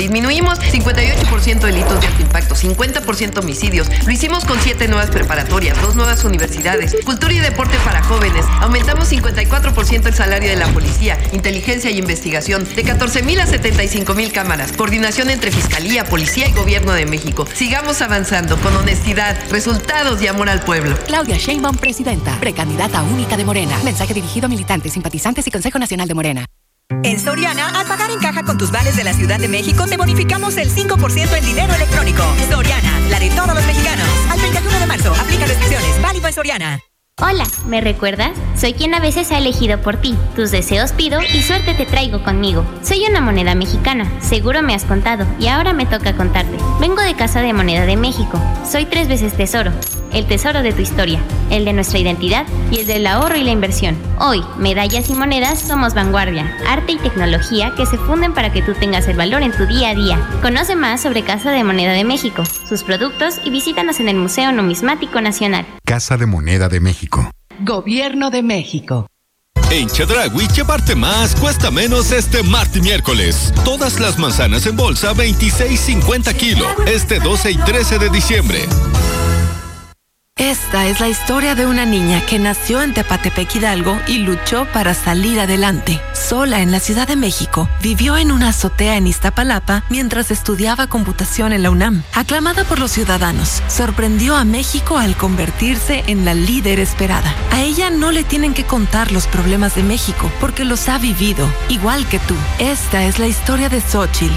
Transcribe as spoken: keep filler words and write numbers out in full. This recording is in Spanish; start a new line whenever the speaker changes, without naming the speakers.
Disminuimos cincuenta y ocho por ciento delitos de alto impacto, cincuenta por ciento homicidios. Lo hicimos con siete nuevas preparatorias, dos nuevas universidades, cultura y deporte para jóvenes. Aumentamos cincuenta y cuatro por ciento el salario de la policía, inteligencia y investigación, de catorce mil a setenta y cinco mil cámaras. Coordinación entre Fiscalía, Policía y Gobierno de México. Sigamos avanzando con honestidad, resultados y amor al pueblo.
Claudia Sheinbaum, presidenta, precandidata única de Morena. Mensaje dirigido a militantes, simpatizantes y Consejo Nacional de Morena.
En Soriana, al pagar en caja con tus vales de la Ciudad de México, te bonificamos el cinco por ciento en dinero electrónico. Soriana, la de todos los mexicanos. Al treinta y uno de marzo, aplica restricciones. Válido en Soriana.
Hola, ¿me recuerdas? Soy quien a veces ha elegido por ti. Tus deseos pido y suerte te traigo conmigo. Soy una moneda mexicana, seguro me has contado, y ahora me toca contarte. Vengo de Casa de Moneda de México. Soy tres veces tesoro. El tesoro de tu historia, el de nuestra identidad y el del ahorro y la inversión. Hoy, medallas y monedas somos vanguardia, arte y tecnología que se funden para que tú tengas el valor en tu día a día. Conoce más sobre Casa de Moneda de México, sus productos y visítanos en el Museo Numismático Nacional.
Casa de Moneda de México.
Gobierno de México.
En Chedraui, llevarte más cuesta menos este martes y miércoles. Todas las manzanas en bolsa, veintiséis cincuenta kilo. Este doce y trece de diciembre.
Esta es la historia de una niña que nació en Tepatepec, Hidalgo, y luchó para salir adelante. Sola en la Ciudad de México, vivió en una azotea en Iztapalapa mientras estudiaba computación en la UNAM. Aclamada por los ciudadanos, sorprendió a México al convertirse en la líder esperada. A ella no le tienen que contar los problemas de México, porque los ha vivido, igual que tú. Esta es la historia de Xóchitl,